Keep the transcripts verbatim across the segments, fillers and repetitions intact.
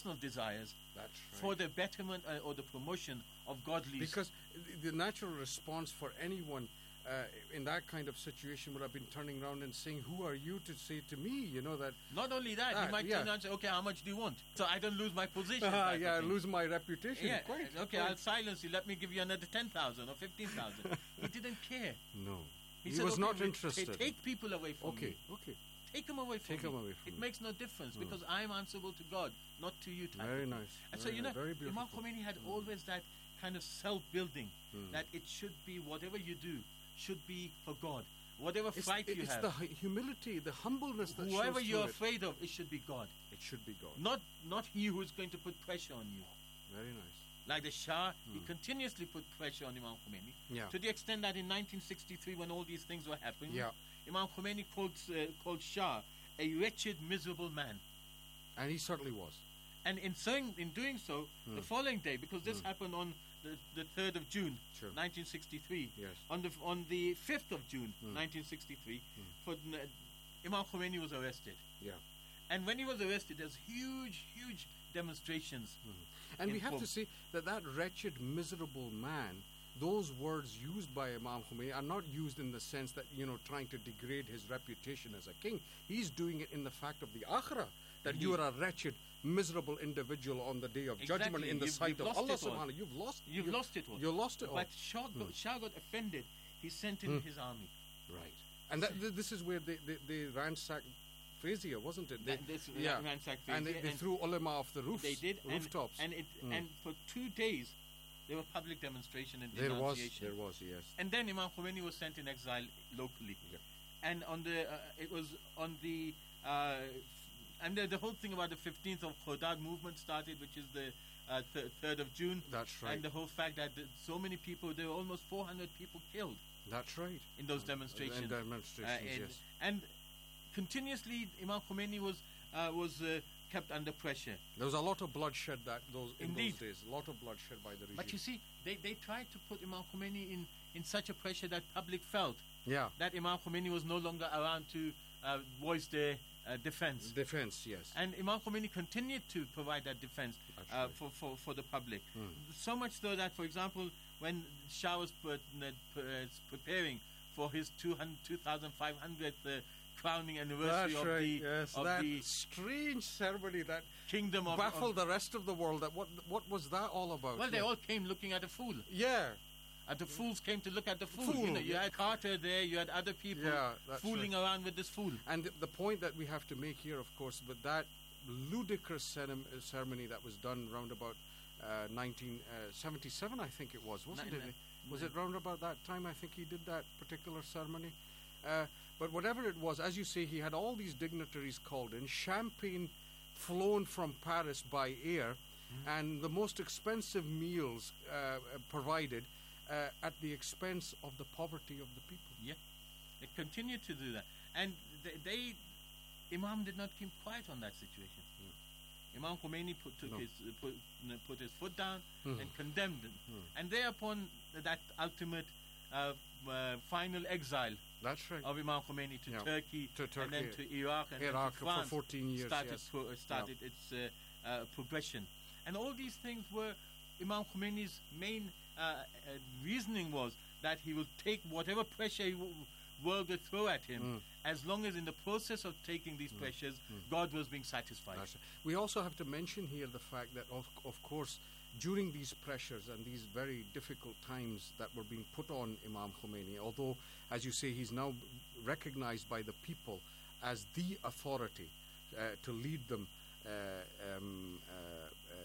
personal desires That's right. for the betterment uh, or the promotion of godly. Because the natural response for anyone uh, in that kind of situation would have been turning around and saying, "Who are you to say to me?" You know that. Not only that, Ah, he might yeah. turn around and say, "Okay, how much do you want? So I don't lose my position." Uh, type of yeah, thing. lose my reputation. Yeah, Quite, okay, quite. I'll silence you. Let me give you another ten thousand or fifteen thousand. He didn't care. No, he, said, was okay, not we- interested. Take people away from okay, me. okay, Take them away from Take me. 'em away from it me. makes no difference because I'm answerable to God, not to you. Type very of thing. nice. And so, very you know, nice, very Imam beautiful. Khomeini had always that kind of self-building, that it should be, whatever you do, should be for God. Whatever It's, fight you it's have, the hu- humility, the humbleness that whoever shows you're through afraid of, it should be God. it. It should be God. Not not he who is going to put pressure on you. Very nice. Like the Shah, he continuously put pressure on Imam Khomeini. Yeah. To the extent that in nineteen sixty-three, when all these things were happening, Yeah. Imam Khomeini called, uh, called Shah a wretched, miserable man. And he certainly was. And in saying, in doing so, the following day, because this happened on the, the third of June, Sure. nineteen sixty-three. Yes. On the on the fifth of June, nineteen sixty-three, for uh, Imam Khomeini was arrested. Yeah. And when he was arrested, there's huge, huge demonstrations. And we in have to Qom. say that that wretched, miserable man, those words used by Imam Khomeini are not used in the sense that, you know, trying to degrade his reputation as a king. He's doing it in the fact of the akhirah, that you are a wretched, miserable individual on the day of judgment Exactly. in the You've- sight you've of lost Allah it all. subhanahu wa ta'ala. You've lost You've you- lost it all. You lost it all. But Shah got, Shah got offended. He sent in his army. Right. And that, th- this is where they, they, they ransacked Frazier, wasn't it? They, That- this ransacked And they, Frazier they and threw ulama off the roofs, They did, and, rooftops. and it, and for two days there were public demonstration and there was, denunciation. there was, yes. And then Imam Khomeini was sent in exile locally. Yeah. And on the, uh, it was on the, uh, and the, the whole thing about the fifteenth of Khodad movement started, which is the uh, th- third of June. That's right. And the whole fact that the, so many people, there were almost four hundred people killed That's right. in those demonstrations. In demonstrations, Uh, and, yes. and continuously, Imam Khomeini was uh, was uh, kept under pressure. There was a lot of bloodshed that those in Indeed. those days. A lot of bloodshed by the regime. But you see, they, they tried to put Imam Khomeini in, in such a pressure that public felt yeah, that Imam Khomeini was no longer around to uh, voice their uh, defense. defense. Yes. And Imam Khomeini continued to provide that defense That's uh, right. for, for, for the public. So much so that, for example, when Shah was put, uh, pre- uh, preparing for his two thousand five hundredth uh, crowning anniversary That's of, right. the, yes. of that the strange ceremony that kingdom of... baffled of the rest of the world. That what what was that all about? well, they yeah. all came looking at a fool. yeah. And the fools came to look at the fool. Fool, You know, you yeah. had Carter there, you had other people Yeah, that's fooling around with this fool. And the, the point that we have to make here, of course, but that ludicrous cerem- ceremony that was done round about uh, nineteen seventy-seven, I think it was, wasn't Nine- it? Was it round about that time? I think he did that particular ceremony. Uh, but whatever it was, as you say, he had all these dignitaries called in, champagne flown from Paris by air, and the most expensive meals uh, uh, provided uh, at the expense of the poverty of the people. Yeah, they continued to do that, and they, they Imam did not keep quiet on that situation. Imam Khomeini put, took No. his uh, put, uh, put his foot down and condemned them, and thereupon that ultimate uh, uh, final exile That's right. of Imam Khomeini to Yeah. Turkey, To and then Turkey, to Iraq, and Iraq then to for France, fourteen years, started yes. pro- uh, started its uh, uh, progression, and all these things were Imam Khomeini's main uh, uh, reasoning was that he will take whatever pressure he w- world will throw at him, Mm. as long as in the process of taking these pressures, God was being satisfied. That's right. We also have to mention here the fact that, of, of course, during these pressures and these very difficult times that were being put on Imam Khomeini, although, as you say, he's now recognized by the people as the authority uh, to lead them uh, um, uh, uh,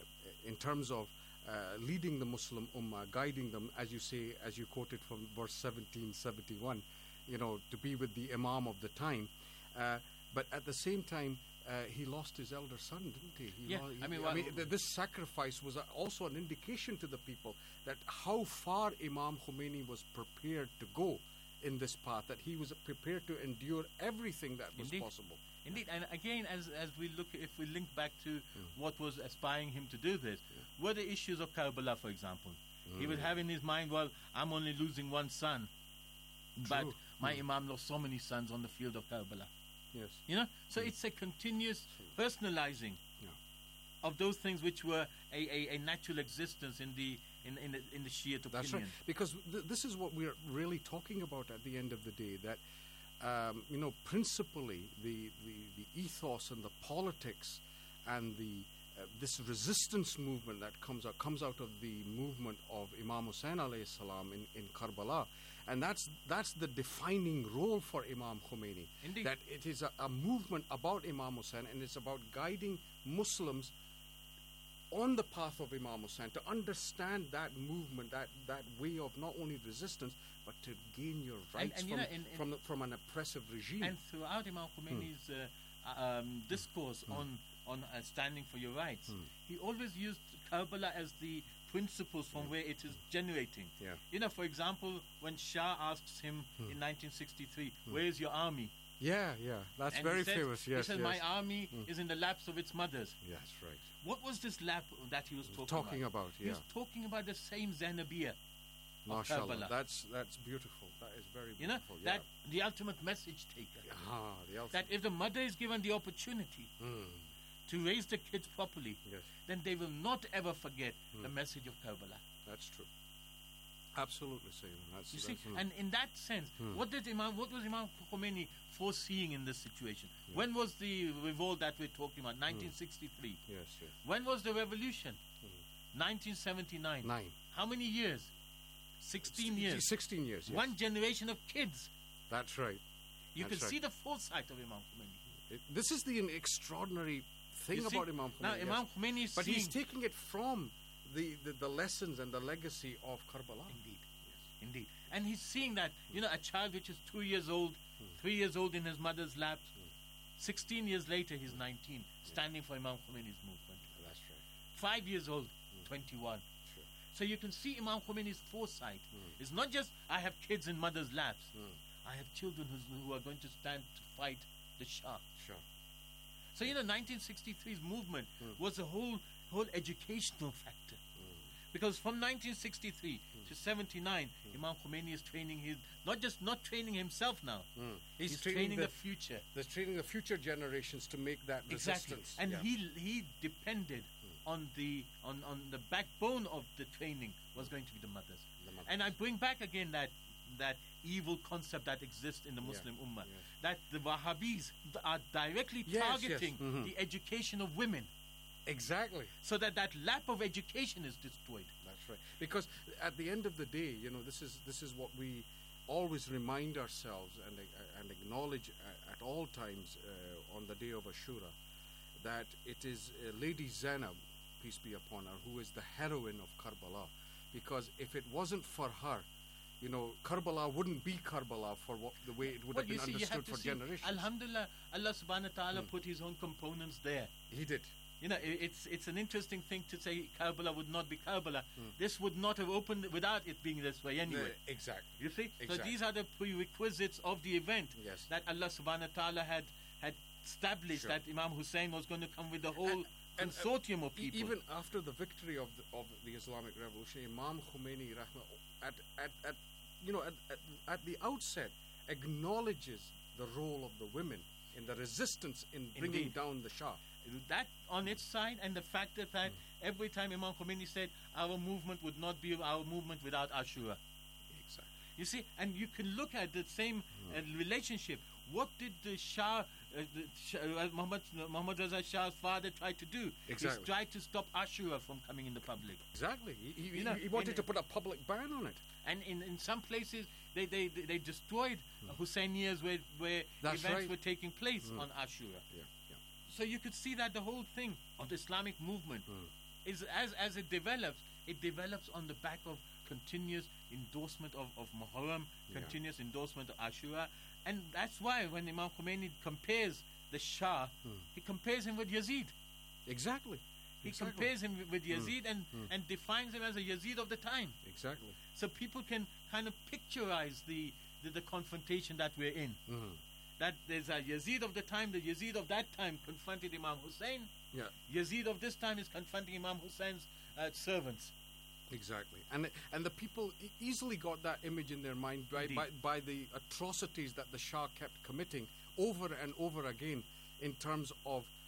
in terms of uh, leading the Muslim Ummah, guiding them, as you say, as you quoted from verse seventeen seventy-one, you know, to be with the Imam of the time. Uh, but at the same time, uh, he lost his elder son, didn't he? he Yeah, lo- he- I mean, I well- mean th- this sacrifice was a- also an indication to the people that how far Imam Khomeini was prepared to go in this path, that he was prepared to endure everything that was Indeed. possible. Indeed, and again, as as we look, if we link back to what was aspiring him to do this, were the issues of Karbala, for example. He would have in his mind, well, I'm only losing one son, but True. my Imam lost so many sons on the field of Karbala. Yes. You know, so it's a continuous personalizing Yeah. of those things which were a, a, a natural existence in the in in the, in the Shiite opinion. That's right. Because th- this is what we're really talking about at the end of the day. That um, you know, principally the, the the ethos and the politics and the uh, this resistance movement that comes out comes out of the movement of Imam Hussain alayhi salam in, in Karbala, and that's that's the defining role for Imam Khomeini. Indeed. That it is a, a movement about Imam Hussain, and it's about guiding Muslims on the path of Imam Hussain, to understand that movement, that, that way of not only resistance, but to gain your rights and from, you know, in, in from, the, from an oppressive regime. And throughout Imam Khomeini's uh, um, discourse Mm. on on uh, standing for your rights, Mm. he always used Karbala as the principles from where it is generating. Yeah. You know, for example, when Shah asks him in nineteen sixty-three, "Where is your army?" Yeah, yeah, that's And very he says, famous. Yes, he says, yes. "My army is in the laps of its mothers." Yes, right. What was this lap that he was talking, Talking about? about, He yeah. was talking about the same Zanabiyah of MashaAllah. Karbala. That's that's beautiful. That is very You know, beautiful. yeah. that the ultimate message taker. Ah, the ultimate. That if the mother is given the opportunity Mm, to raise the kids properly, yes, then they will not ever forget the message of Karbala. that's true. Absolutely, Sayyid. That's, You that's see, mm. and in that sense, Hmm. what did Imam, what was Imam Khomeini foreseeing in this situation? Yeah. When was the revolt that we're talking about? nineteen sixty-three. Yes, yes. When was the revolution? Hmm. nineteen seventy-nine. Nine. How many years? sixteen S- years. Sixteen years. Yes. One generation of kids. That's right. You That's can right. see the foresight of Imam Khomeini. It, this is the extraordinary thing You see, about Imam Khomeini. now yes. Imam Khomeini is But seeing... he's taking it from the, the, the lessons and the legacy of Karbala. Indeed. Indeed. And he's seeing that, you know, a child which is two years old, three years old in his mother's lap, sixteen years later he's nineteen, standing for Imam Khomeini's movement. That's right. Five years old, twenty-one. Sure. So you can see Imam Khomeini's foresight. It's not just, I have kids in mother's laps. I have children who's, who are going to stand to fight the Shah. Sure. So, you know, nineteen sixty-three's movement was a whole, whole educational factor. Because from nineteen sixty-three to seventy-nine, Imam Khomeini is training his, not just not training himself now, He's, he's, training, training the, the future. the training the future generations to make that Exactly. resistance. And Yeah. he he depended on the on, on the backbone of the training was going to be the mothers. The mothers. And I bring back again that that evil concept that exists in the Muslim Ummah, yes. that the Wahhabis are directly Yes, yes. targeting Mhm. the education of women, Exactly. so that that lap of education is destroyed. That's right. Because at the end of the day, you know, this is this is what we always remind ourselves and uh, and acknowledge uh, at all times uh, on the day of Ashura, that it is uh, Lady Zainab, peace be upon her, who is the heroine of Karbala. Because if it wasn't for her, you know, Karbala wouldn't be Karbala for what, the way it would Well, have you been see, you have understood to for see, generations. Alhamdulillah, Allah subhanahu wa ta'ala put his own components there. He did. You know, i- it's it's an interesting thing to say Karbala would not be Karbala. This would not have opened without it being this way anyway. The- exactly. You see? So Exactly. these are the prerequisites of the event Yes. that Allah subhanahu wa ta'ala had, had established Sure. that Imam Hussein was going to come with the whole And- and, uh, consortium of E- people. Even after the victory of the, of the Islamic Revolution, Imam Khomeini, rahma, at, at, at you know, at, at, at the outset, acknowledges the role of the women in the resistance in bringing Indeed. down the Shah. That on its side, and the fact that, that every time Imam Khomeini said our movement would not be our movement without Ashura. Exactly. You see, and you can look at the same uh, relationship. What did the Shah, uh, the Shah uh, Muhammad, Muhammad Raza Shah's father try to do? Exactly. He tried to stop Ashura from coming in the public. Exactly. He, he, You know, he wanted in- to put a public ban on it. And in, in some places, they they, they, they destroyed Husseinias where, where That's events right. were taking place on Ashura. Yeah, yeah. So you could see that the whole thing of the Islamic movement is, as, as it develops, it develops on the back of continuous endorsement of, of Muharram, Yeah. continuous endorsement of Ashura. And that's why when Imam Khomeini compares the Shah, he compares him with Yazid. Exactly. He Exactly. compares him with Yazid and, and defines him as a Yazid of the time. Exactly. So people can kind of picturize the, the, the confrontation that we're in. Mhm. That there's a Yazid of the time, the Yazid of that time confronted Imam Hussein. Yeah. Yazid of this time is confronting Imam Hussein's uh, servants. Exactly, and and the people e- easily got that image in their mind by, Indeed. by by the atrocities that the Shah kept committing over and over again, in terms of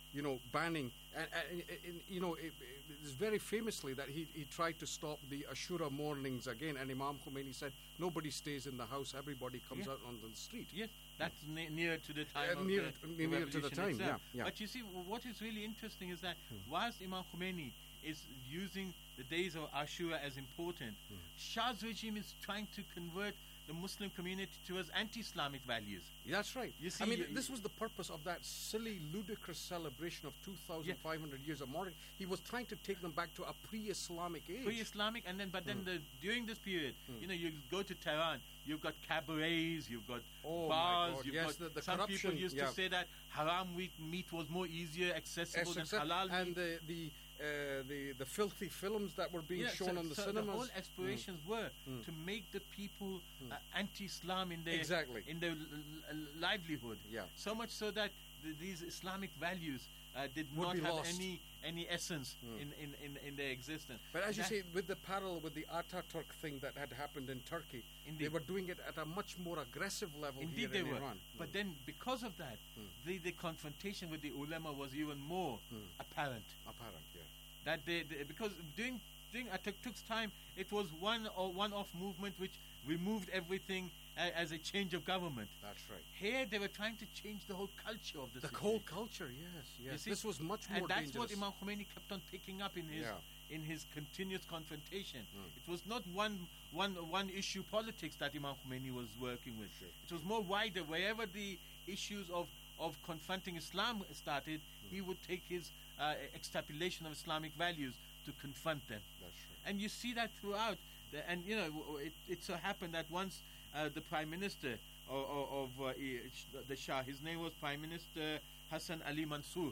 you know, banning, and, and, and you know, it, it's very famously that he, he tried to stop the Ashura mornings again, and Imam Khomeini said, nobody stays in the house, everybody comes Yeah. out on the street. Yes, that's ne- nearer to the time Uh, of near, the, near the to the revolution time, itself. yeah, yeah. But you see, w- what is really interesting is that whilst Imam Khomeini is using the days of Ashura as important, Shah's regime is trying to convert the Muslim community towards anti-Islamic values. That's right. You see, I mean, you- this was the purpose of that silly, ludicrous celebration of two thousand five hundred years of modern. He was trying to take them back to a pre-Islamic age. Pre-Islamic, and then but then the, during this period, you know, you go to Tehran, you've got cabarets, you've got Oh, my bars, God, you've yes, got the- the some people corruption, used yeah. to say that haram wheat meat was more easier accessible Yes, than except- halal and meat. the the, uh, the the filthy films that were being Yeah, shown so, on the so cinemas. the whole aspirations were to make the people uh, anti-Islam in their Exactly. in their l- l- livelihood. Yeah. So much so that th- these Islamic values uh, did Would not be have lost. any any essence in, in, in, in their existence. But as you That- say, with the parallel with the Ataturk thing that had happened in Turkey, they Indeed. were doing it at a much more aggressive level Indeed, here they in were. Iran. But then, because of that, the, the confrontation with the ulama was even more apparent. Apparent, yeah. That they, they because during during Ataturk's time, it was one or one-off movement which removed everything a, as a change of government. That's right. Here, they were trying to change the whole culture of the The situation. whole culture, yes, You yes. see? This was much more and that's dangerous. what Imam Khomeini kept on picking up in his Yeah. in his continuous confrontation. It was not one one one issue politics that Imam Khomeini was working with. Sure. It was more wider. Wherever the issues of of confronting Islam started, he would take his uh, extrapolation of Islamic values to confront them. That's right. And you see that throughout. The, and you know, w- w- it, it so happened that once uh, the prime minister of, of uh, i- the Shah, his name was Prime Minister Hassan Ali Mansour.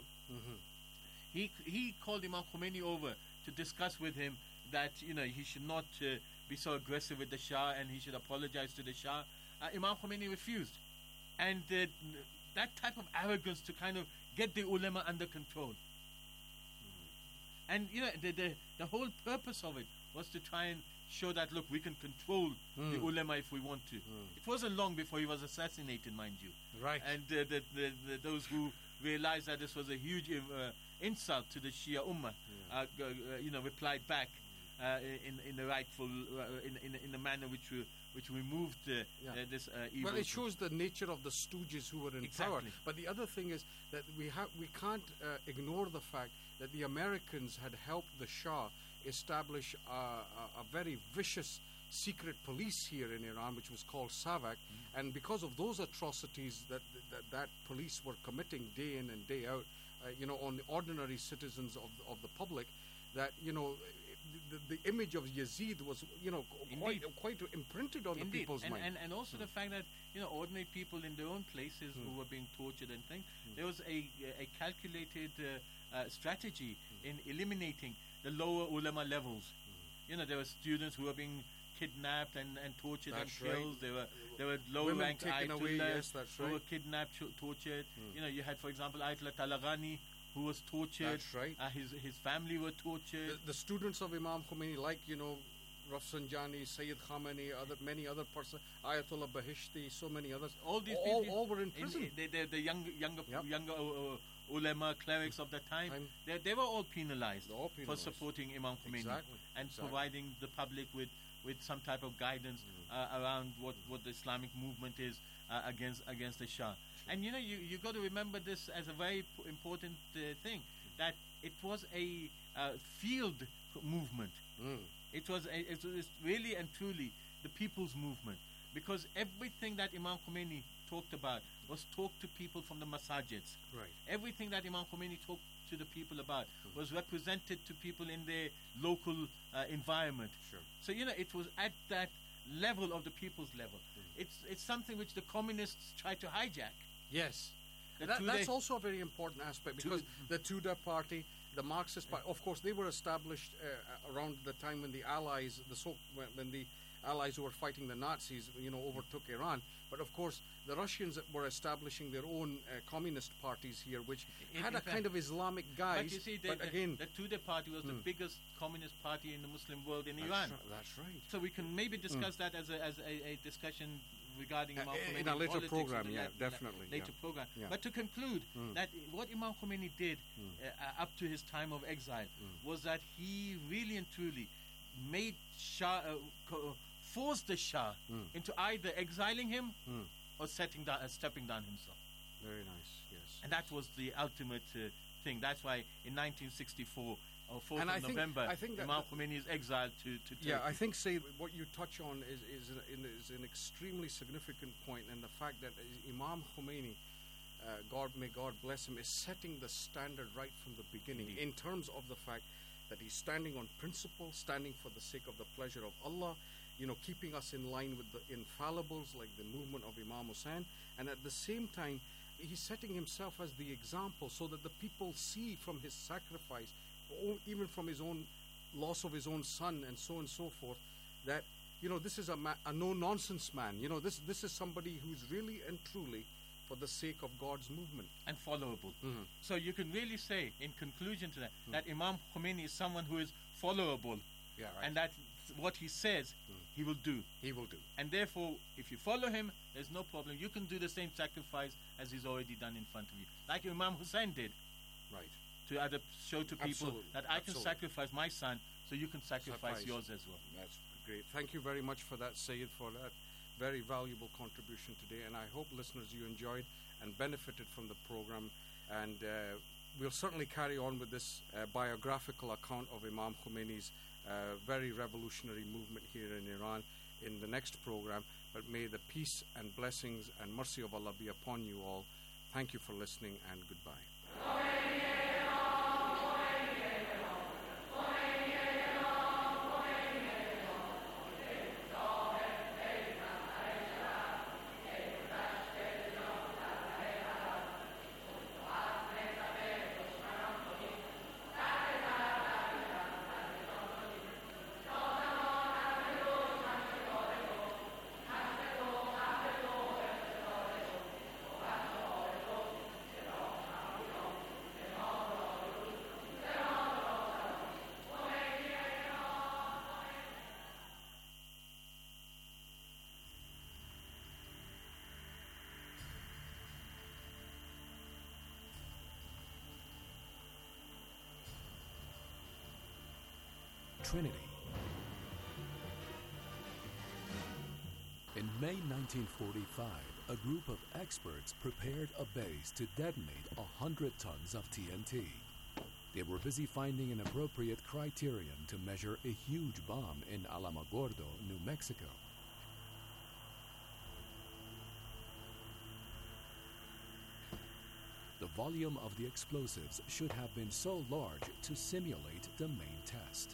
He he called Imam Khomeini over to discuss with him that you know he should not uh, be so aggressive with the Shah and he should apologize to the Shah. Uh, Imam Khomeini refused, and uh, that type of arrogance to kind of get the ulama under control. And you know the, the the whole purpose of it was to try and show that look, we can control the ulama if we want to. It wasn't long before he was assassinated, mind you. Right. And uh, the, the, the, those who realized that this was a huge uh, insult to the Shia Ummah, uh, g- uh, you know, replied back uh, in in the rightful uh, in, in in a manner which we, which removed uh, Yeah. uh, this uh, evil. Well, it shows the nature of the stooges who were in power. Exactly. But the other thing is that we have we can't uh, ignore the fact that the Americans had helped the Shah establish uh, a, a very vicious secret police here in Iran, which was called SAVAK, and because of those atrocities that that, that police were committing day in and day out, uh, you know, on the ordinary citizens of of the public, that you know. The, the image of Yazid was, you know, quite Indeed. quite imprinted on the Indeed, people's and, mind. and and also the fact that you know ordinary people in their own places who were being tortured and things, there was a a calculated uh, uh, strategy in eliminating the lower ulama levels. You know, there were students who were being kidnapped and, and tortured That's and killed. right. There were there were low Women ranked taken Ayatollahs away, yes, that's who right. were kidnapped, ch- tortured. You know, you had, for example, Ayatollah Talagani, who was tortured. That's right. Uh, his his family were tortured. the, the students of Imam Khomeini, like you know, Rafsanjani, Sayyid Khamenei, other many other persons, Ayatollah Bahishti, so many others. all these all, people, all were in prison. the, the, the young, younger, Yep. younger uh, uh, ulama clerics of the time, Time. they, they were all penalized, All for penalized. supporting Imam Khomeini Exactly, and exactly. providing the public with, with some type of guidance uh, around what, what the Islamic movement is uh, against against the Shah. And you know, you you got to remember this as a very p- important uh, thing, that it was a uh, field movement. Mm. It was a, it was really and truly the people's movement, because everything that Imam Khomeini talked about was talked to people from the masajids. Right. Everything that Imam Khomeini talked to the people about was represented to people in their local uh, environment. Sure. So you know, it was at that level of the people's level. It's it's something which the communists tried to hijack. Yes. The That, Tudeh- that's also a very important aspect, because the Tudeh party, the Marxist party, of course, they were established uh, around the time when the Allies, the so when, when the Allies who were fighting the Nazis, you know, overtook Iran. But of course, the Russians were establishing their own uh, communist parties here, which In- had in a fact- kind of Islamic guise. But you see, the, but the, again, the Tudeh party was the biggest communist party in the Muslim world in that's, Iran. ri- that's right. So we can maybe discuss that as a as a, a discussion regarding Uh, Imam in Khomeini a later politics program, in the yeah, la- la- definitely, later yeah. program. Yeah. But to conclude, Mm. that what Imam Khomeini did Mm. uh, up to his time of exile Mm. was that he really and truly made Shah, uh, co- forced the Shah Mm. into either exiling him Mm. or setting down, uh, stepping down himself. Very nice, yes. And that was the ultimate uh, thing. That's why in nineteen sixty-four, or fourth And of I think- November, I think that Imam the- Khomeini is exiled to, to Turkey. Yeah, I think, say, what you touch on is is, an, is an extremely significant point, and the fact that Imam Khomeini, uh, God may God bless him, is setting the standard right from the beginning Indeed. in terms of the fact that he's standing on principle, standing for the sake of the pleasure of Allah, you know, keeping us in line with the infallibles like the movement of Imam Hussein, and at the same time, he's setting himself as the example so that the people see from his sacrifice, o- even from his own loss of his own son and so on and so forth, that, you know, this is a, ma- a no-nonsense man. You know, this this is somebody who's really and truly for the sake of God's movement. and followable. Mhm. So you can really say, in conclusion to that, that Imam Khomeini is someone who is followable, Yeah, right. and that what he says, he will do. He will do. And therefore, if you follow him, there's no problem. You can do the same sacrifice as he's already done in front of you, like Imam Hussein did, Right. to other show to people Absolutely, that I can absolutely. sacrifice my son, so you can sacrifice Sacrifice. yours as well. That's great. Thank you very much for that, Sayyid, for that very valuable contribution today. And I hope, listeners, you enjoyed and benefited from the program. And uh, we'll certainly carry on with this uh, biographical account of Imam Khomeini's uh, very revolutionary movement here in Iran in the next program. But may the peace and blessings and mercy of Allah be upon you all. Thank you for listening, and goodbye. Trinity. In May nineteen forty-five, a group of experts prepared a base to detonate one hundred tons of T N T. They were busy finding an appropriate criterion to measure a huge bomb in Alamogordo, New Mexico. The volume of the explosives should have been so large to simulate the main test.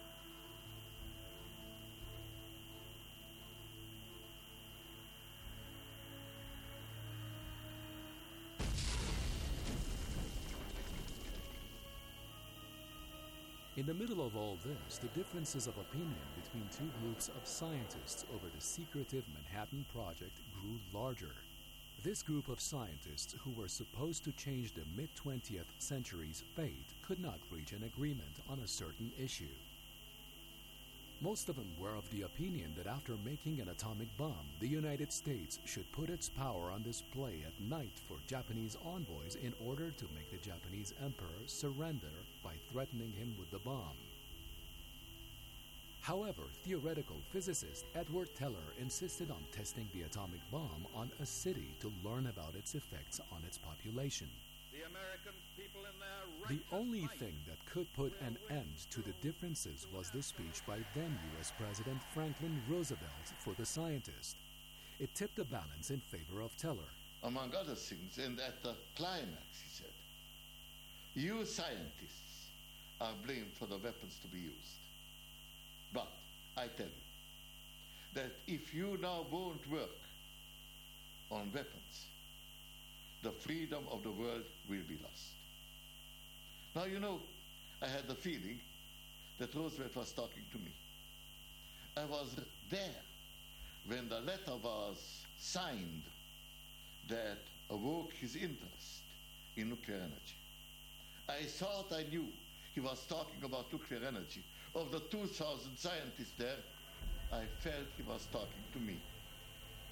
In the middle of all this, the differences of opinion between two groups of scientists over the secretive Manhattan Project grew larger. This group of scientists, who were supposed to change the mid-twentieth century's fate, could not reach an agreement on a certain issue. Most of them were of the opinion that after making an atomic bomb, the United States should put its power on display at night for Japanese envoys in order to make the Japanese emperor surrender by threatening him with the bomb. However, theoretical physicist Edward Teller insisted on testing the atomic bomb on a city to learn about its effects on its population. The American people in their The righteous only might thing that could put an end to the differences was the speech by then U S President Franklin Roosevelt for the scientist. It tipped the balance in favor of Teller. Among other things, and at the climax, he said, you scientists are blamed for the weapons to be used. But I tell you that if you now won't work on weapons, the freedom of the world will be lost. Now, you know, I had the feeling that Roosevelt was talking to me. I was there when the letter was signed that awoke his interest in nuclear energy. I thought I knew he was talking about nuclear energy. Of the two thousand scientists there, I felt he was talking to me.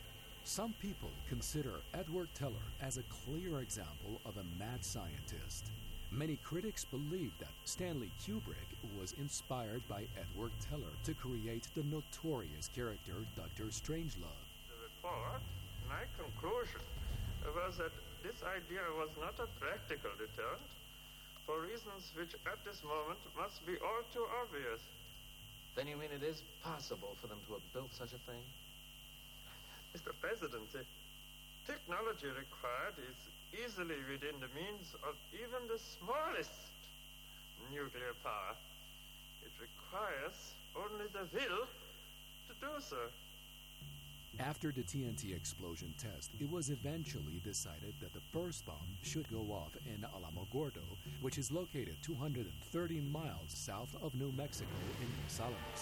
Some people consider Edward Teller as a clear example of a mad scientist. Many critics believe that Stanley Kubrick was inspired by Edward Teller to create the notorious character Doctor Strangelove. The report, my conclusion, was that this idea was not a practical deterrent for reasons which at this moment must be all too obvious. Then you mean it is possible for them to have built such a thing? Mister President, the technology required is easily within the means of even the smallest nuclear power. It requires only the will to do so. After the T N T explosion test, it was eventually decided that the first bomb should go off in Alamogordo, which is located two hundred thirty miles south of New Mexico in Los Alamos.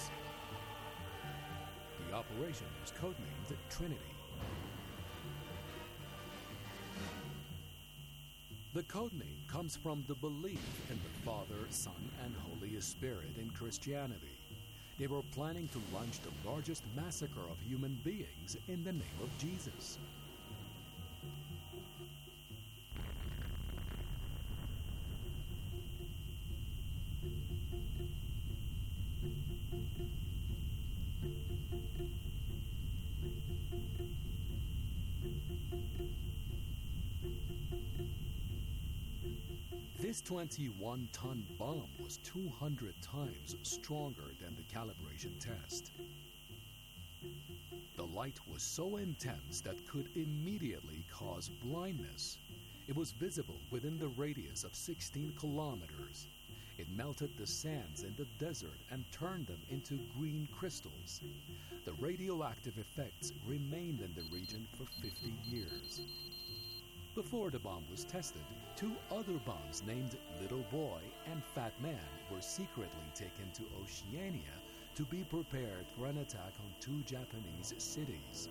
The operation was codenamed Trinity. The codename comes from the belief in the Father, Son, and Holy Spirit in Christianity. They were planning to launch the largest massacre of human beings in the name of Jesus. This twenty-one ton bomb was two hundred times stronger than the calibration test. The light was so intense that could immediately cause blindness. It was visible within the radius of sixteen kilometers. It melted the sands in the desert and turned them into green crystals. The radioactive effects remained in the region for fifty years. Before the bomb was tested, two other bombs named Little Boy and Fat Man were secretly taken to Oceania to be prepared for an attack on two Japanese cities.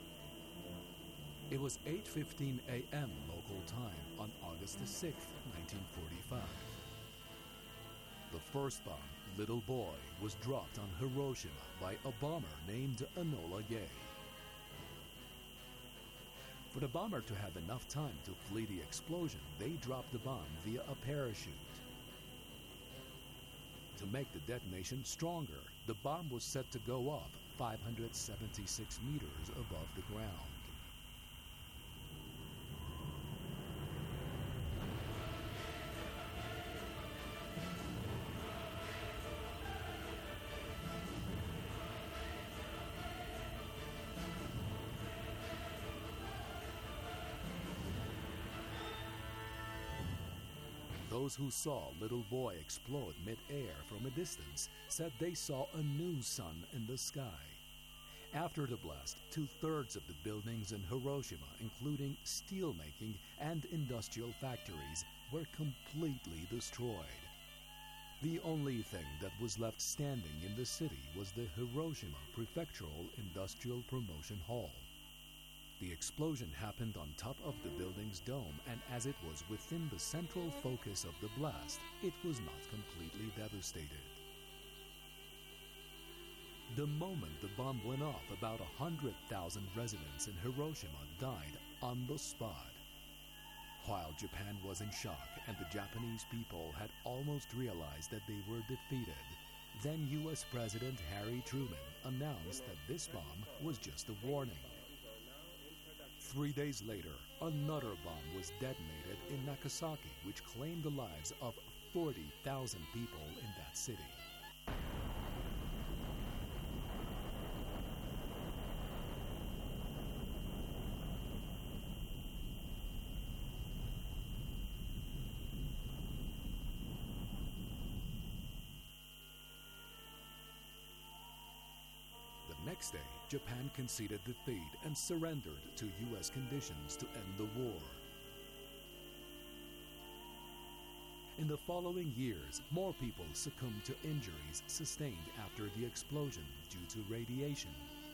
It was eight fifteen a m local time on August the sixth, nineteen forty-five. The first bomb, Little Boy, was dropped on Hiroshima by a bomber named Enola Gay. For the bomber to have enough time to flee the explosion, they dropped the bomb via a parachute. To make the detonation stronger, the bomb was set to go off five hundred seventy-six meters above the ground. Those who saw Little Boy explode mid-air from a distance said they saw a new sun in the sky. After the blast, two-thirds of the buildings in Hiroshima, including steelmaking and industrial factories, were completely destroyed. The only thing that was left standing in the city was the Hiroshima Prefectural Industrial Promotion Hall. The explosion happened on top of the building's dome, and as it was within the central focus of the blast, it was not completely devastated. The moment the bomb went off, about one hundred thousand residents in Hiroshima died on the spot. While Japan was in shock and the Japanese people had almost realized that they were defeated, then U S President Harry Truman announced that this bomb was just a warning. Three days later, another bomb was detonated in Nagasaki, which claimed the lives of forty thousand people in that city. The next day, Japan conceded defeat and surrendered to U S conditions to end the war. In the following years, more people succumbed to injuries sustained after the explosion due to radiation.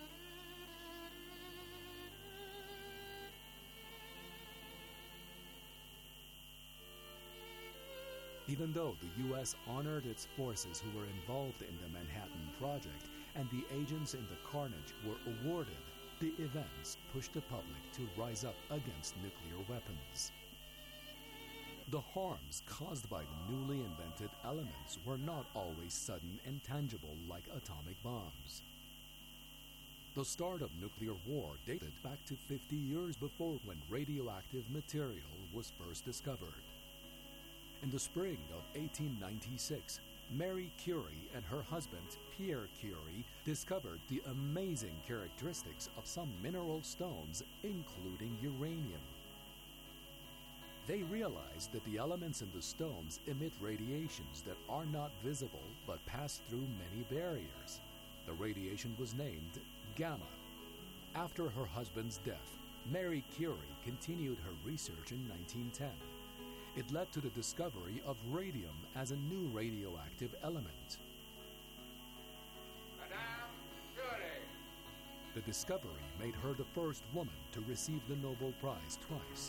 Even though the U S honored its forces who were involved in the Manhattan Project, and the agents in the carnage were awarded the events pushed the public to rise up against nuclear weapons. The harms caused by the newly invented elements were not always sudden and tangible like atomic bombs. The start of nuclear war dated back to fifty years before when radioactive material was first discovered. In the spring of eighteen ninety-six, Marie Curie and her husband Pierre Curie discovered the amazing characteristics of some mineral stones, including uranium. They realized that the elements in the stones emit radiations that are not visible but pass through many barriers. The radiation was named gamma. After her husband's death, Marie Curie continued her research in nineteen ten. It led to the discovery of radium as a new radioactive element. Madame Curie! The discovery made her the first woman to receive the Nobel Prize twice.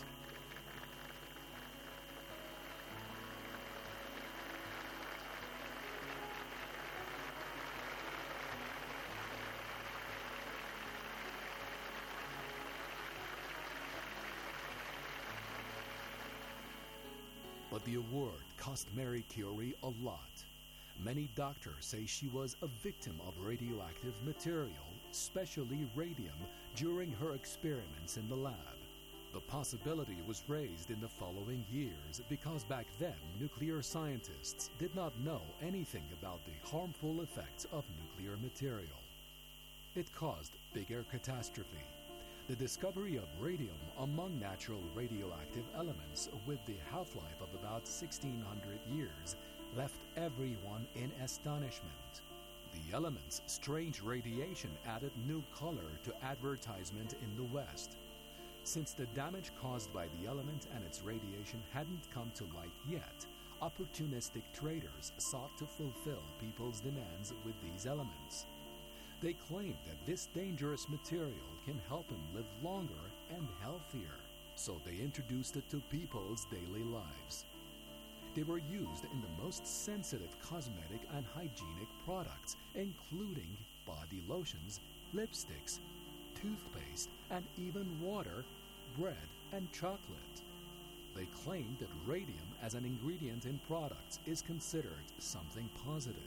But the award cost Marie Curie a lot. Many doctors say she was a victim of radioactive material, especially radium, during her experiments in the lab. The possibility was raised in the following years because back then nuclear scientists did not know anything about the harmful effects of nuclear material. It caused bigger catastrophe. The discovery of radium among natural radioactive elements with the half-life of about sixteen hundred years left everyone in astonishment. The element's strange radiation added new color to advertisement in the West. Since the damage caused by the element and its radiation hadn't come to light yet, opportunistic traders sought to fulfill people's demands with these elements. They claimed that this dangerous material can help them live longer and healthier, so they introduced it to people's daily lives. They were used in the most sensitive cosmetic and hygienic products, including body lotions, lipsticks, toothpaste, and even water, bread, and chocolate. They claimed that radium as an ingredient in products is considered something positive.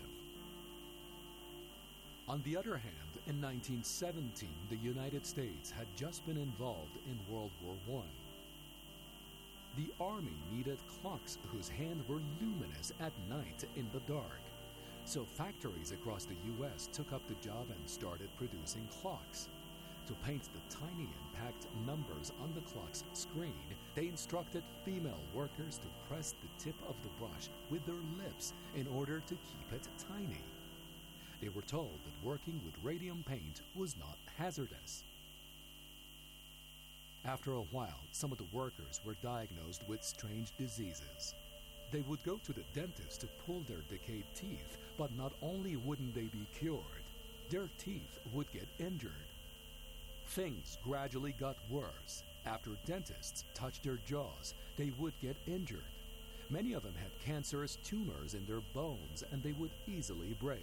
On the other hand, in nineteen seventeen, the United States had just been involved in World War One. The Army needed clocks whose hands were luminous at night in the dark. So factories across the U S took up the job and started producing clocks. To paint the tiny and packed numbers on the clock's screen, they instructed female workers to press the tip of the brush with their lips in order to keep it tiny. They were told that working with radium paint was not hazardous. After a while, some of the workers were diagnosed with strange diseases. They would go to the dentist to pull their decayed teeth, but not only wouldn't they be cured, their teeth would get injured. Things gradually got worse. After dentists touched their jaws, they would get injured. Many of them had cancerous tumors in their bones, and they would easily break.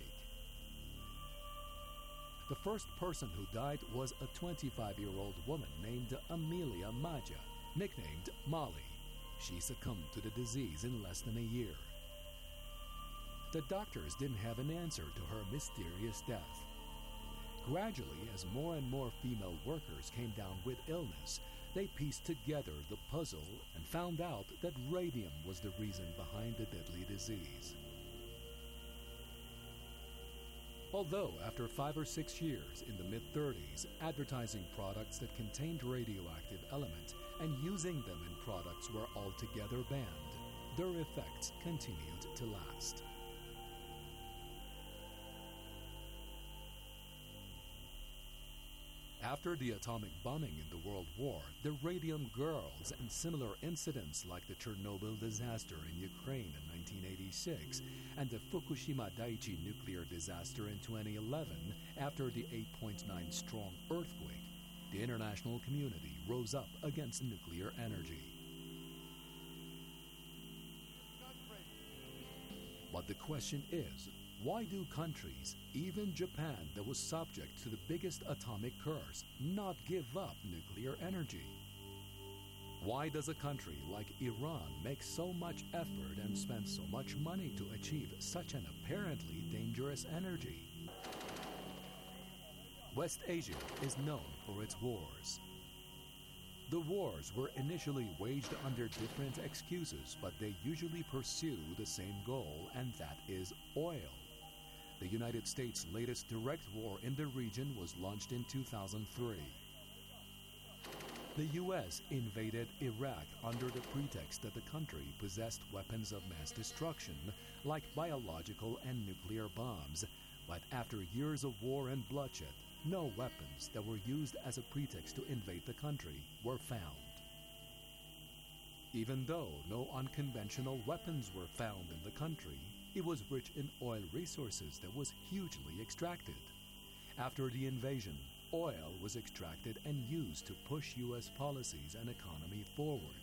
The first person who died was a twenty-five-year-old woman named Amelia Maja, nicknamed Molly. She succumbed to the disease in less than a year. The doctors didn't have an answer to her mysterious death. Gradually, as more and more female workers came down with illness, they pieced together the puzzle and found out that radium was the reason behind the deadly disease. Although after five or six years in the mid-thirties, advertising products that contained radioactive element and using them in products were altogether banned, their effects continued to last. After the atomic bombing in the World War, the Radium Girls and similar incidents like the Chernobyl disaster in Ukraine in nineteen eighty-six and the Fukushima Daiichi nuclear disaster in twenty eleven after the eight point nine strong earthquake, the international community rose up against nuclear energy. But the question is, Why do countries, even Japan that was subject to the biggest atomic curse, not give up nuclear energy? Why does a country like Iran make so much effort and spend so much money to achieve such an apparently dangerous energy? West Asia is known for its wars. The wars were initially waged under different excuses, but they usually pursue the same goal, and that is oil. The United States' latest direct war in the region was launched in two thousand three. The U S invaded Iraq under the pretext that the country possessed weapons of mass destruction, like biological and nuclear bombs, but after years of war and bloodshed, no weapons that were used as a pretext to invade the country were found. Even though no unconventional weapons were found in the country, it was rich in oil resources that was hugely extracted. After the invasion, oil was extracted and used to push U S policies and economy forward.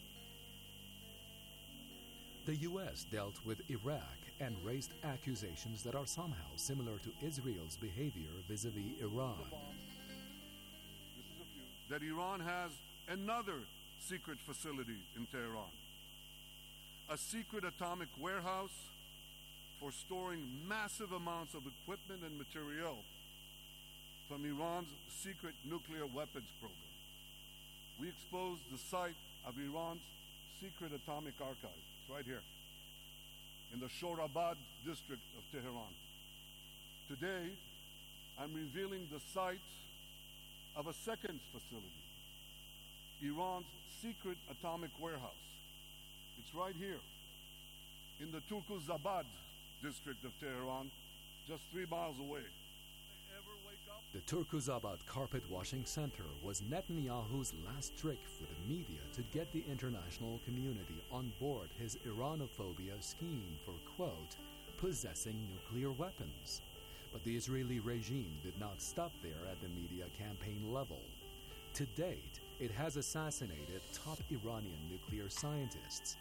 The U S dealt with Iraq and raised accusations that are somehow similar to Israel's behavior vis-a-vis Iran. This is a few. That Iran has another secret facility in Tehran, a secret atomic warehouse for storing massive amounts of equipment and material from Iran's secret nuclear weapons program. We exposed the site of Iran's secret atomic archive. It's right here, in the Shorabad district of Tehran. Today, I'm revealing the site of a second facility, Iran's secret atomic warehouse. It's right here, in the Turkuzabad district of Tehran, just three miles away. The Turkuzabad Carpet Washing Center was Netanyahu's last trick for the media to get the international community on board his Iranophobia scheme for, quote, possessing nuclear weapons. But the Israeli regime did not stop there at the media campaign level. To date, it has assassinated top Iranian nuclear scientists.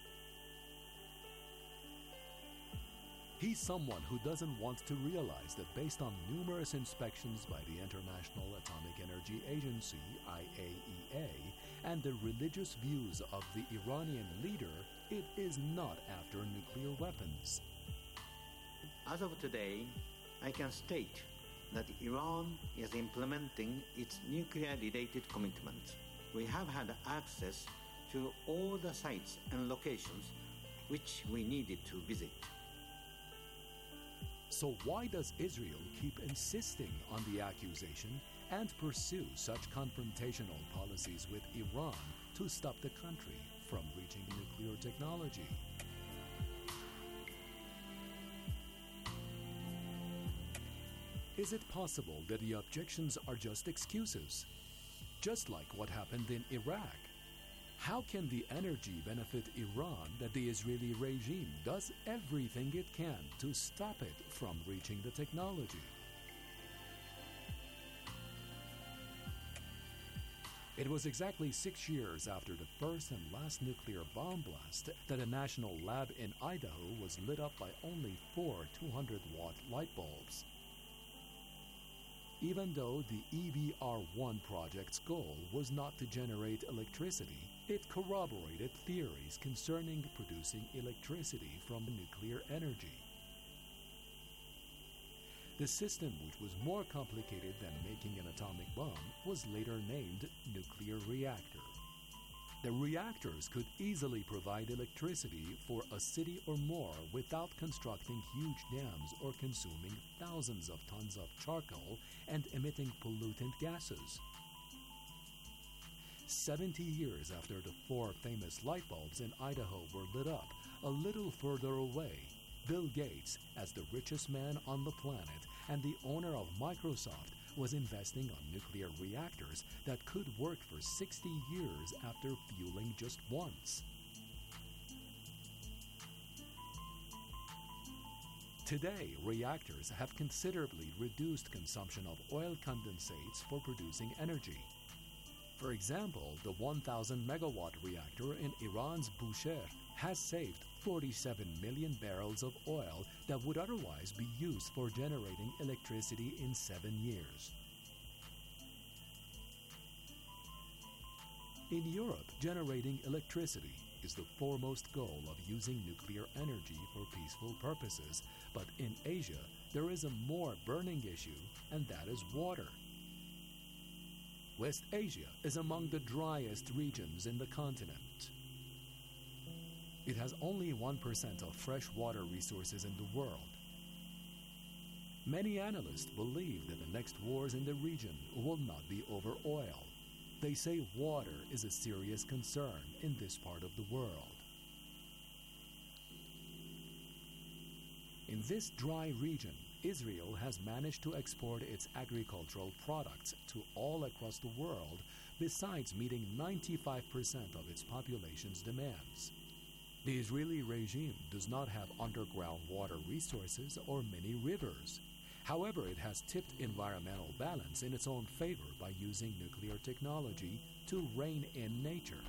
He's someone who doesn't want to realize that based on numerous inspections by the International Atomic Energy Agency, I A E A, and the religious views of the Iranian leader, it is not after nuclear weapons. As of today, I can state that Iran is implementing its nuclear-related commitments. We have had access to all the sites and locations which we needed to visit. So why does Israel keep insisting on the accusation and pursue such confrontational policies with Iran to stop the country from reaching nuclear technology? Is it possible that the objections are just excuses? Just like what happened in Iraq. How can the energy benefit Iran that the Israeli regime does everything it can to stop it from reaching the technology? It was exactly six years after the first and last nuclear bomb blast that a national lab in Idaho was lit up by only four two hundred watt light bulbs. Even though the E B R one project's goal was not to generate electricity, it corroborated theories concerning producing electricity from nuclear energy. The system, which was more complicated than making an atomic bomb, was later named nuclear reactor. The reactors could easily provide electricity for a city or more without constructing huge dams or consuming thousands of tons of charcoal and emitting pollutant gases. Seventy years after the four famous light bulbs in Idaho were lit up, a little further away, Bill Gates, as the richest man on the planet and the owner of Microsoft, was investing on nuclear reactors that could work for sixty years after fueling just once. Today, reactors have considerably reduced consumption of oil condensates for producing energy. For example, the one thousand megawatt reactor in Iran's Bushehr has saved forty-seven million barrels of oil that would otherwise be used for generating electricity in seven years. In Europe, generating electricity is the foremost goal of using nuclear energy for peaceful purposes, but in Asia, there is a more burning issue, and that is water. West Asia is among the driest regions in the continent. It has only one percent of fresh water resources in the world. Many analysts believe that the next wars in the region will not be over oil. They say water is a serious concern in this part of the world. In this dry region, Israel has managed to export its agricultural products to all across the world, besides meeting ninety-five percent of its population's demands. The Israeli regime does not have underground water resources or many rivers. However, it has tipped environmental balance in its own favor by using nuclear technology to rein in nature.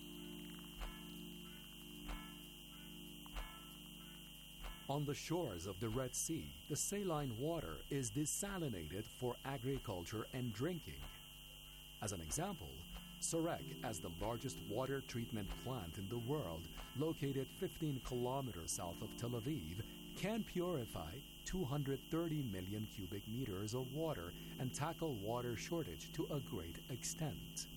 On the shores of the Red Sea, the saline water is desalinated for agriculture and drinking. As an example, Sorek, as the largest water treatment plant in the world, located fifteen kilometers south of Tel Aviv, can purify two hundred thirty million cubic meters of water and tackle water shortage to a great extent.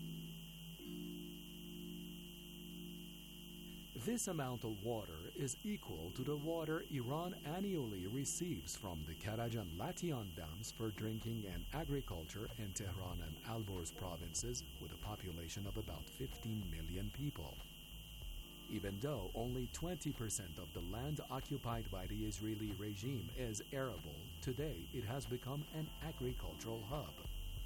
This amount of water is equal to the water Iran annually receives from the Karajan Latian dams for drinking and agriculture in Tehran and Alborz provinces, with a population of about fifteen million people. Even though only twenty percent of the land occupied by the Israeli regime is arable, today it has become an agricultural hub.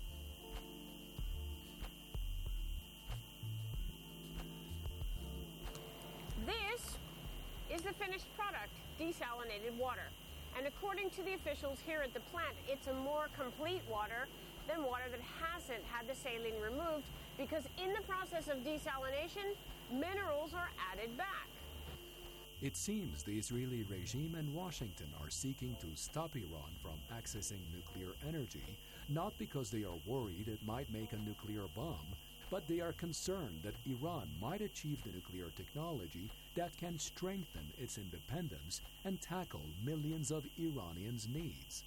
This is the finished product, desalinated water. And according to the officials here at the plant, it's a more complete water than water that hasn't had the saline removed, because in the process of desalination, minerals are added back. It seems the Israeli regime and Washington are seeking to stop Iran from accessing nuclear energy, not because they are worried it might make a nuclear bomb, but they are concerned that Iran might achieve the nuclear technology that can strengthen its independence and tackle millions of Iranians' needs.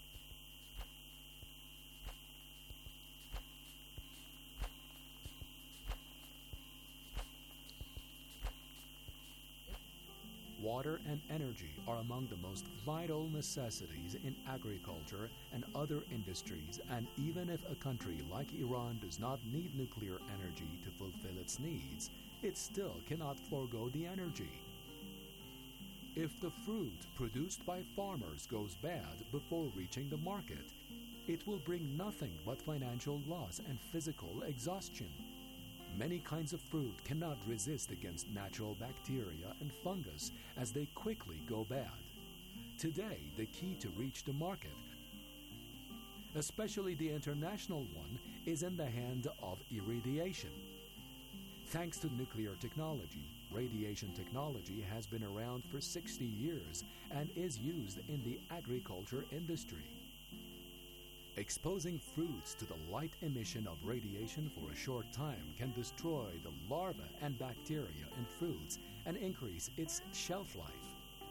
Water and energy are among the most vital necessities in agriculture and other industries, and even if a country like Iran does not need nuclear energy to fulfill its needs, it still cannot forego the energy. If the fruit produced by farmers goes bad before reaching the market, it will bring nothing but financial loss and physical exhaustion. Many kinds of fruit cannot resist against natural bacteria and fungus, as they quickly go bad. Today, the key to reach the market, especially the international one, is in the hand of irradiation. Thanks to nuclear technology, radiation technology has been around for sixty years and is used in the agriculture industry. Exposing fruits to the light emission of radiation for a short time can destroy the larvae and bacteria in fruits and increase its shelf life.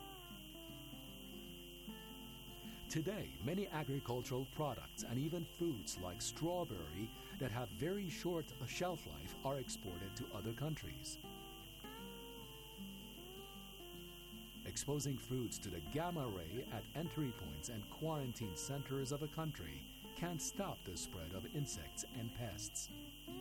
Today, many agricultural products and even fruits like strawberry that have very short shelf life are exported to other countries. Exposing fruits to the gamma ray at entry points and quarantine centers of a country can stop the spread of insects and pests.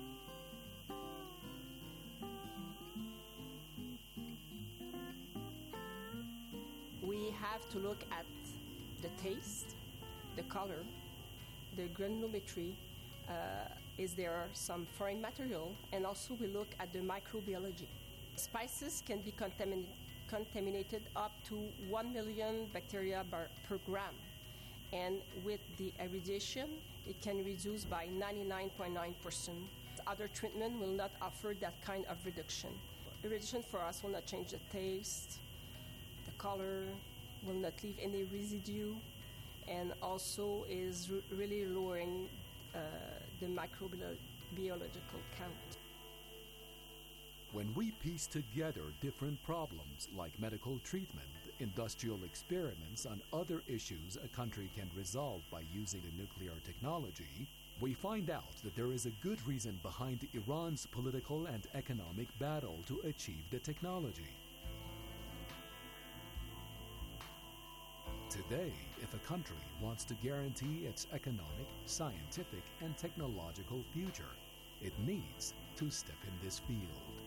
We have to look at the taste, the color, the granulometry, uh, is there some foreign material, and also we look at the microbiology. Spices can be contaminated contaminated up to one million bacteria per, per gram. And with the irradiation, it can reduce by ninety-nine point nine percent. other treatment will not offer that kind of reduction. Irradiation for us will not change the taste, the color, will not leave any residue, and also is re- really lowering uh, the microbiological count. When we piece together different problems like medical treatment, industrial experiments, and other issues a country can resolve by using the nuclear technology, we find out that there is a good reason behind Iran's political and economic battle to achieve the technology. Today, if a country wants to guarantee its economic, scientific, and technological future, it needs to step in this field.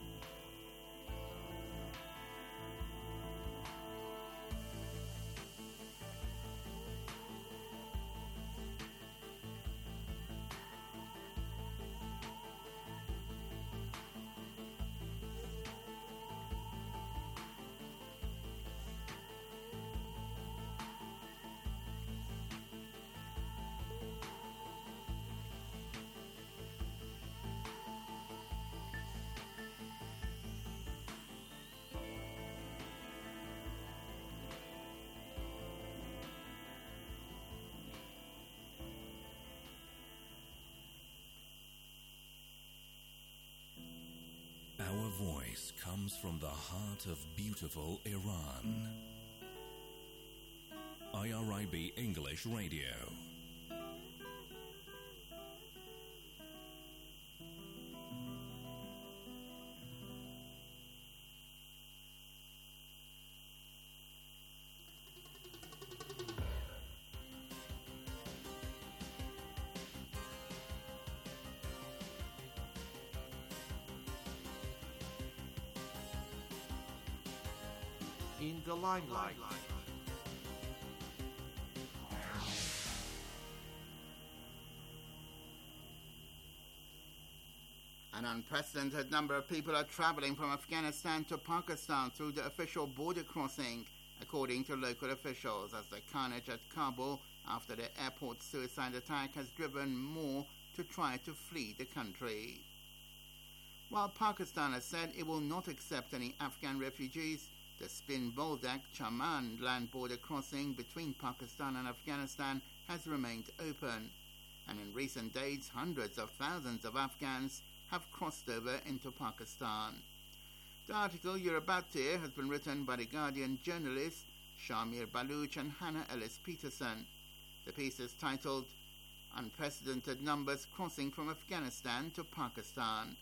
Our voice comes from the heart of beautiful Iran. I R I B English Radio. In the limelight. An unprecedented number of people are traveling from Afghanistan to Pakistan through the official border crossing, according to local officials, as the carnage at Kabul after the airport suicide attack has driven more to try to flee the country. While Pakistan has said it will not accept any Afghan refugees, the Spin Boldak Chaman land border crossing between Pakistan and Afghanistan has remained open, and in recent days hundreds of thousands of Afghans have crossed over into Pakistan. The article you're about to hear has been written by The Guardian journalists Shamir Baluch and Hannah Ellis Peterson. The piece is titled Unprecedented Numbers Crossing from Afghanistan to Pakistan.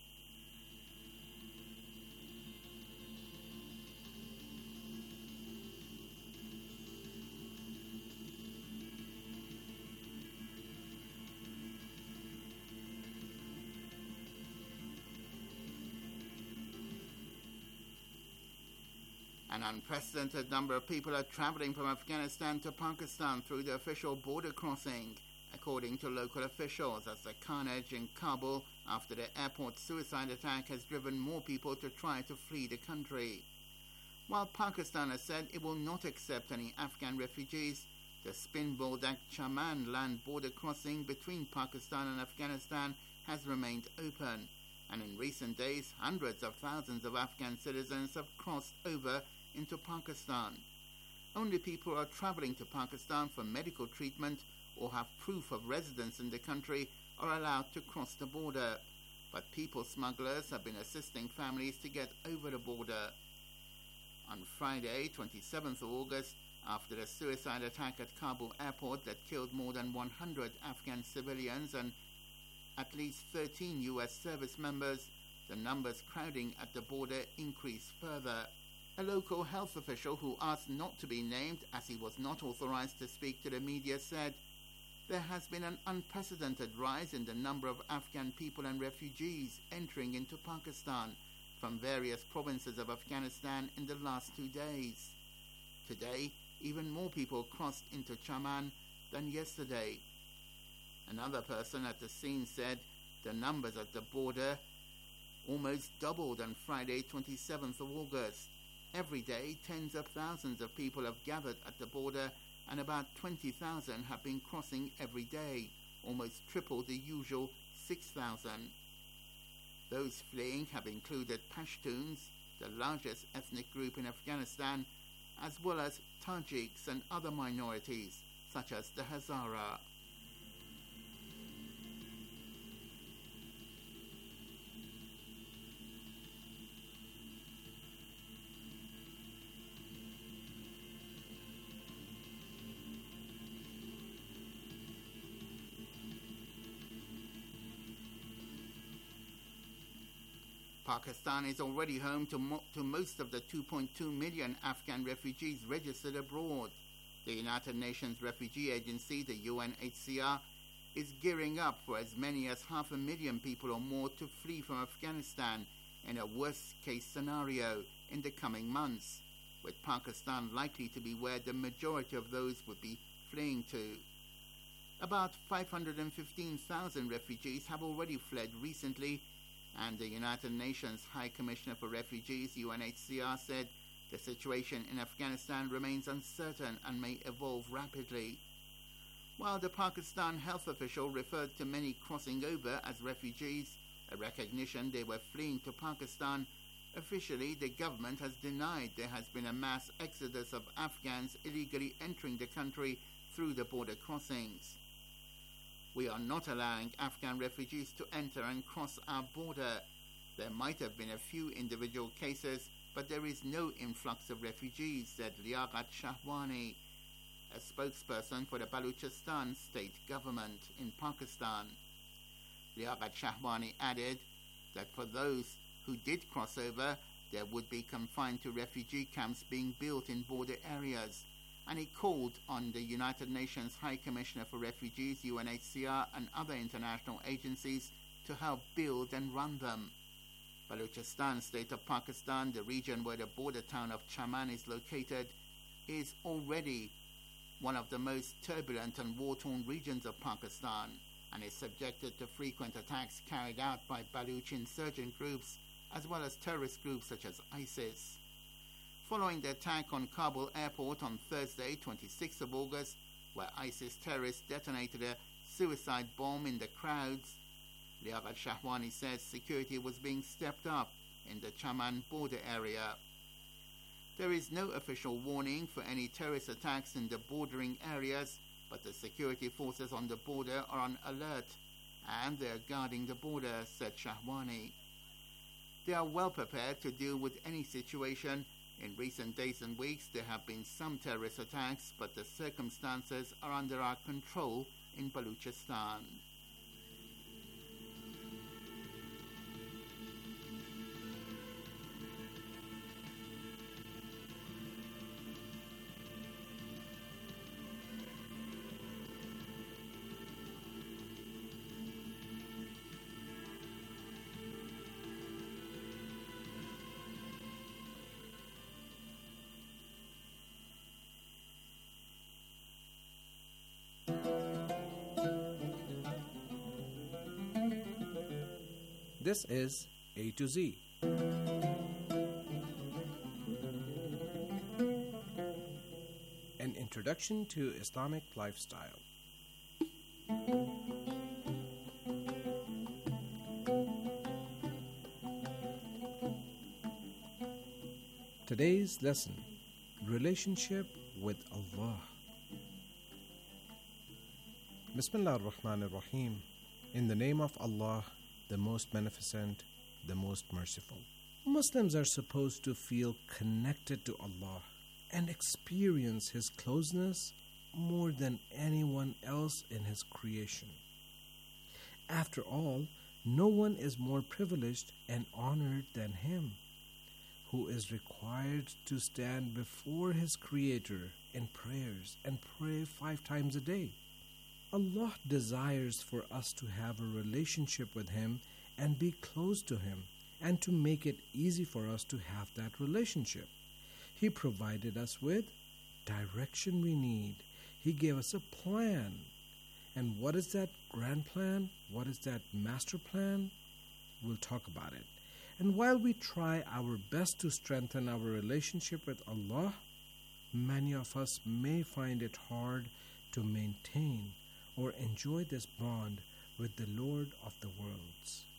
An unprecedented number of people are traveling from Afghanistan to Pakistan through the official border crossing, according to local officials, as the carnage in Kabul after the airport suicide attack has driven more people to try to flee the country. While Pakistan has said it will not accept any Afghan refugees, the Spin Boldak Chaman land border crossing between Pakistan and Afghanistan has remained open, and in recent days hundreds of thousands of Afghan citizens have crossed over into Pakistan. Only people who are traveling to Pakistan for medical treatment or have proof of residence in the country are allowed to cross the border, but people smugglers have been assisting families to get over the border. On Friday, twenty-seventh of August, after the suicide attack at Kabul airport that killed more than one hundred Afghan civilians and at least thirteen U S service members, the numbers crowding at the border increased further. A local health official who asked not to be named as he was not authorized to speak to the media said, "There has been an unprecedented rise in the number of Afghan people and refugees entering into Pakistan from various provinces of Afghanistan in the last two days. Today, even more people crossed into Chaman than yesterday." Another person at the scene said the numbers at the border almost doubled on Friday, twenty-seventh of August. Every day, tens of thousands of people have gathered at the border, and about twenty thousand have been crossing every day, almost triple the usual six thousand. Those fleeing have included Pashtuns, the largest ethnic group in Afghanistan, as well as Tajiks and other minorities, such as the Hazara. Pakistan is already home to, mo- to most of the two point two million Afghan refugees registered abroad. The United Nations Refugee Agency, the U N H C R, is gearing up for as many as half a million people or more to flee from Afghanistan in a worst-case scenario in the coming months, with Pakistan likely to be where the majority of those would be fleeing to. About five hundred fifteen thousand refugees have already fled recently, and the United Nations High Commissioner for Refugees, U N H C R, said the situation in Afghanistan remains uncertain and may evolve rapidly. While the Pakistan health official referred to many crossing over as refugees, a recognition they were fleeing to Pakistan, officially the government has denied there has been a mass exodus of Afghans illegally entering the country through the border crossings. We are not allowing Afghan refugees to enter and cross our border. There might have been a few individual cases, but there is no influx of refugees, said Liaqat Shahwani, a spokesperson for the Balochistan state government in Pakistan. Liaqat Shahwani added that for those who did cross over, they would be confined to refugee camps being built in border areas, and he called on the United Nations High Commissioner for Refugees, U N H C R, and other international agencies to help build and run them. Balochistan state of Pakistan, the region where the border town of Chaman is located, is already one of the most turbulent and war-torn regions of Pakistan, and is subjected to frequent attacks carried out by Baloch insurgent groups, as well as terrorist groups such as ISIS. Following the attack on Kabul airport on Thursday, twenty-sixth of August, where ISIS terrorists detonated a suicide bomb in the crowds, Liaqat Shahwani says security was being stepped up in the Chaman border area. There is no official warning for any terrorist attacks in the bordering areas, but the security forces on the border are on alert, and they are guarding the border, said Shahwani. They are well prepared to deal with any situation. In recent days and weeks, there have been some terrorist attacks, but the circumstances are under our control in Balochistan. This is A to Z. An introduction to Islamic lifestyle. Today's lesson, relationship with Allah. Bismillah ar-Rahman ar-Rahim. In the name of Allah, the most beneficent, the most merciful. Muslims are supposed to feel connected to Allah and experience His closeness more than anyone else in His creation. After all, no one is more privileged and honored than Him, who is required to stand before His Creator in prayers and pray five times a day. Allah desires for us to have a relationship with Him and be close to Him, and to make it easy for us to have that relationship. He provided us with direction we need. He gave us a plan. And what is that grand plan? What is that master plan? We'll talk about it. And while we try our best to strengthen our relationship with Allah, many of us may find it hard to maintain or enjoy this bond with the Lord of the worlds.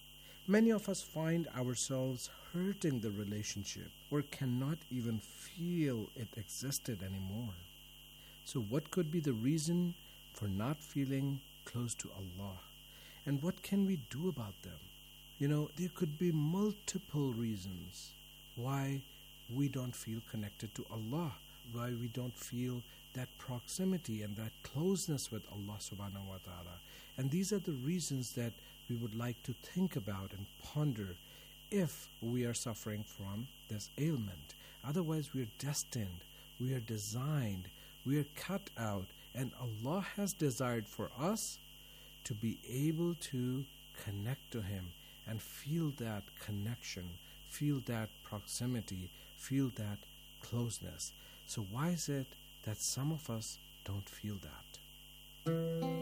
Many of us find ourselves hurting the relationship or cannot even feel it existed anymore. So what could be the reason for not feeling close to Allah? And what can we do about them? You know, there could be multiple reasons why we don't feel connected to Allah, why we don't feel that proximity and that closeness with Allah subhanahu wa ta'ala. And these are the reasons that we would like to think about and ponder if we are suffering from this ailment. Otherwise, we are destined, we are designed, we are cut out, and Allah has desired for us to be able to connect to Him and feel that connection, feel that proximity, feel that closeness. So why is it that some of us don't feel that?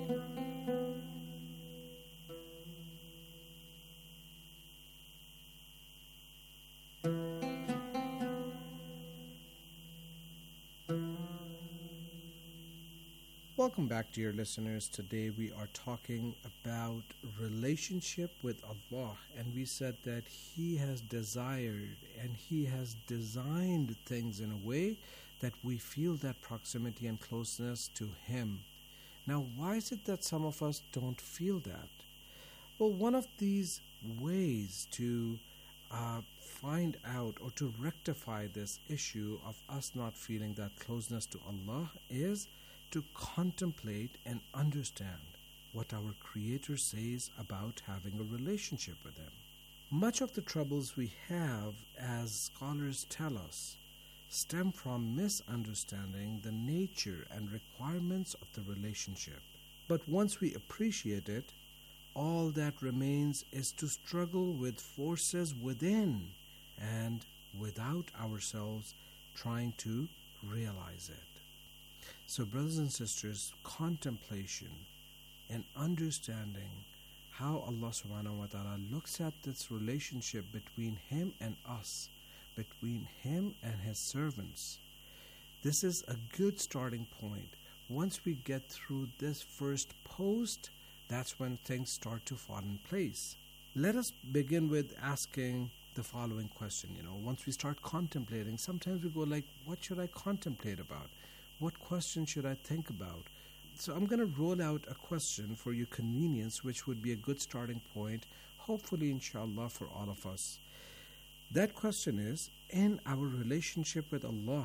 Welcome back, dear listeners. Today we are talking about relationship with Allah, and we said that He has desired and He has designed things in a way that we feel that proximity and closeness to Him. Now, why is it that some of us don't feel that? Well, one of these ways to uh, find out or to rectify this issue of us not feeling that closeness to Allah is to contemplate and understand what our Creator says about having a relationship with Him. Much of the troubles we have, as scholars tell us, stem from misunderstanding the nature and requirements of the relationship. But once we appreciate it, all that remains is to struggle with forces within and without ourselves trying to realize it. So, brothers and sisters, contemplation and understanding how Allah subhanahu wa ta'ala looks at this relationship between Him and us, between Him and His servants. This is a good starting point. Once we get through this first post, that's when things start to fall in place. Let us begin with asking the following question. You know, once we start contemplating, sometimes we go like, what should I contemplate about? What question should I think about? So I'm going to roll out a question for your convenience, which would be a good starting point, hopefully, inshallah, for all of us. That question is, in our relationship with Allah,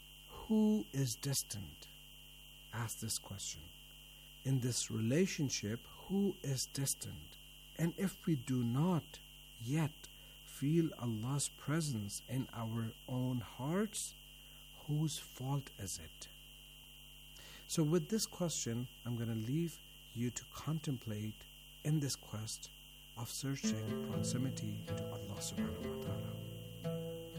who is distant? Ask this question. In this relationship, who is distant? And if we do not yet feel Allah's presence in our own hearts, whose fault is it? So with this question, I'm going to leave you to contemplate in this quest of searching proximity to Allah subhanahu wa ta'ala.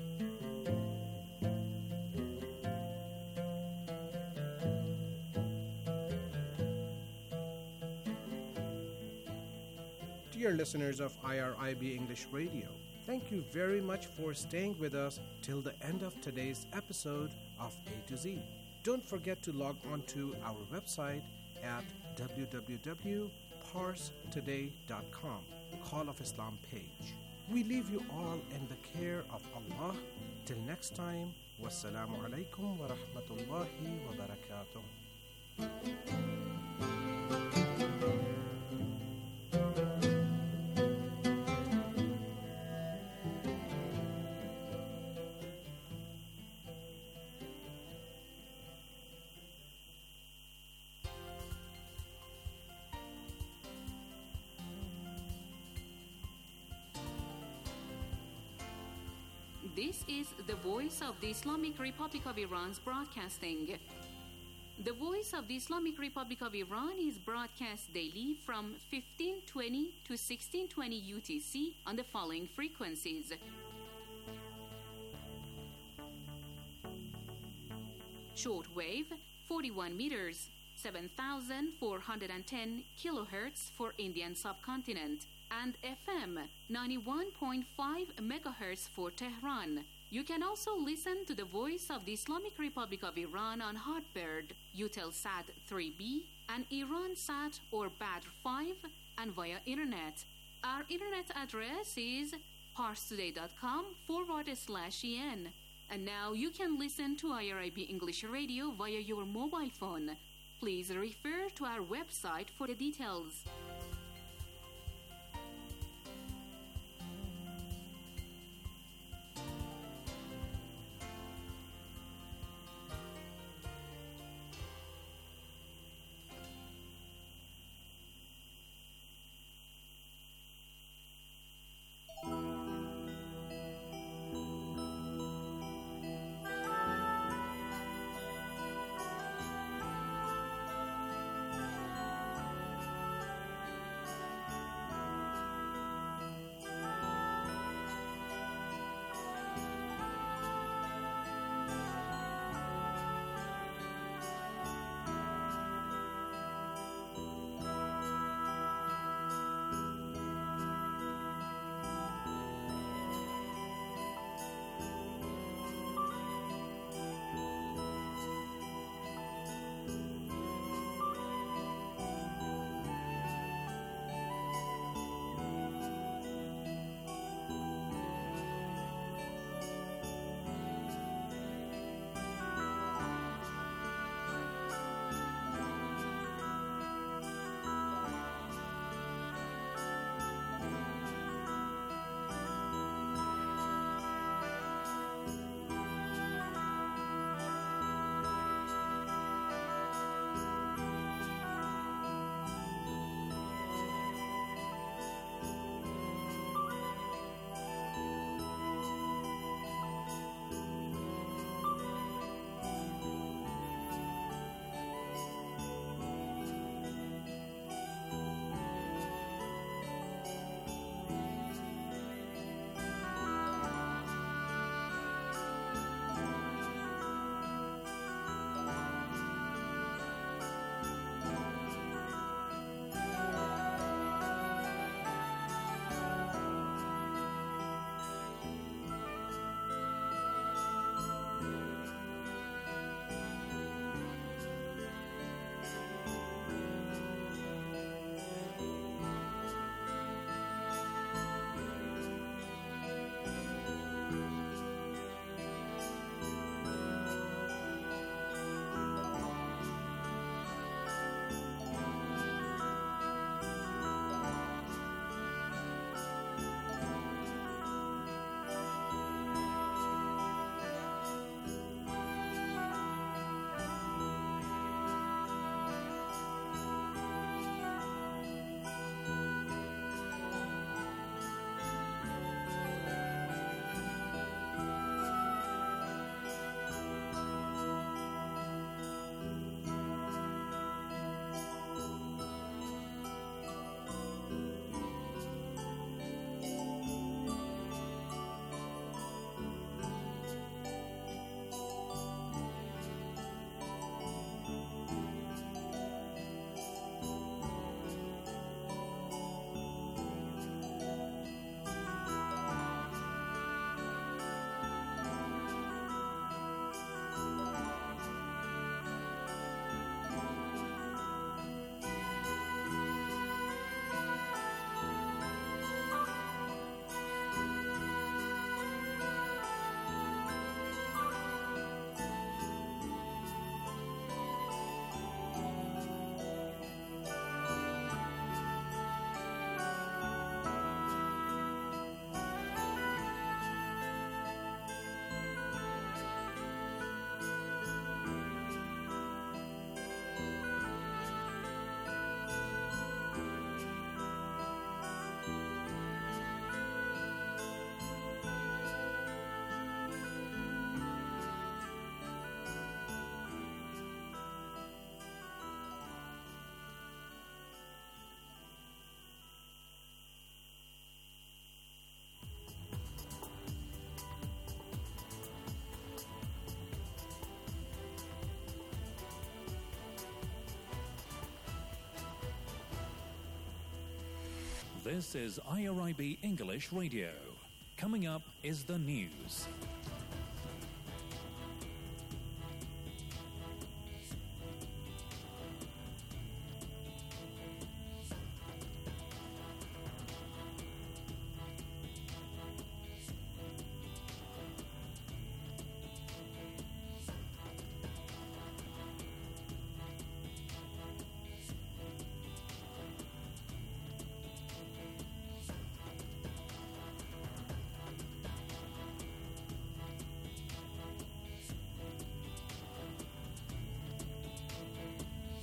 Dear listeners of I R I B English Radio, thank you very much for staying with us till the end of today's episode of A to Z. Don't forget to log on to our website at w w w dot pars today dot com, Call of Islam page. We leave you all in the care of Allah. Till next time, wassalamu alaikum wa rahmatullahi wa barakatuh. This is the Voice of the Islamic Republic of Iran's broadcasting. The Voice of the Islamic Republic of Iran is broadcast daily from fifteen twenty to sixteen twenty U T C on the following frequencies. Shortwave, forty-one meters, seven thousand four hundred ten kilohertz for Indian subcontinent, and F M, ninety-one point five megahertz for Tehran. You can also listen to the Voice of the Islamic Republic of Iran on Hotbird, Eutelsat three B, and IranSat or Badr five, and via Internet. Our internet address is parstoday.com forward slash en. And now you can listen to I R I B English Radio via your mobile phone. Please refer to our website for the details. This is I R I B English Radio. Coming up is the news.